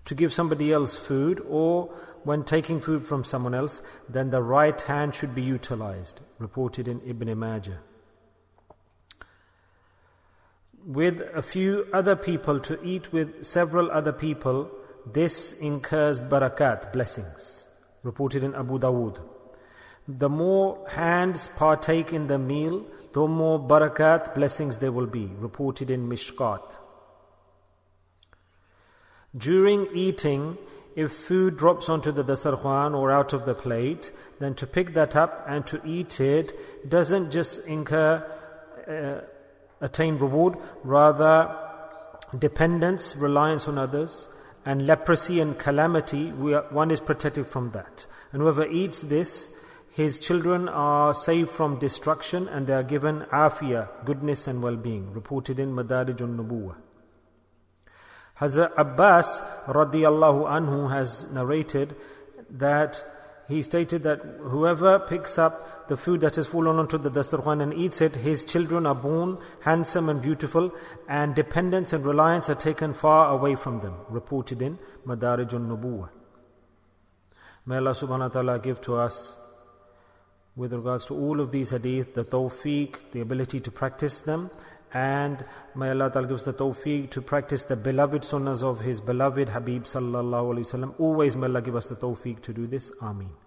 to give somebody else food, or when taking food from someone else, then the right hand should be utilized. Reported in Ibn Majah. With a few other people, to eat with several other people, this incurs barakat, blessings. Reported in Abu Dawood. The more hands partake in the meal, the more barakat, blessings there will be. Reported in Mishkat. During eating, if food drops onto the dasarkhan or out of the plate, then to pick that up and to eat it doesn't just attain reward, rather dependence, reliance on others, and leprosy and calamity, one is protected from that. And whoever eats this, his children are saved from destruction and they are given afiyah, goodness and well-being. Reported in Madarij al-Nubuwah. Hazrat Abbas radiyallahu anhu has narrated that he stated that whoever picks up the food that has fallen onto the dastarkhan and eats it, his children are born handsome and beautiful, and dependence and reliance are taken far away from them. Reported in Madarij al-Nubuwah. May Allah subhanahu wa ta'ala give to us, with regards to all of these hadith, the tawfiq, the ability to practice them, and may Allah ta'ala give us the tawfiq to practice the beloved sunnahs of His beloved Habib sallallahu alaihi wasallam. Always may Allah give us the tawfiq to do this. Ameen.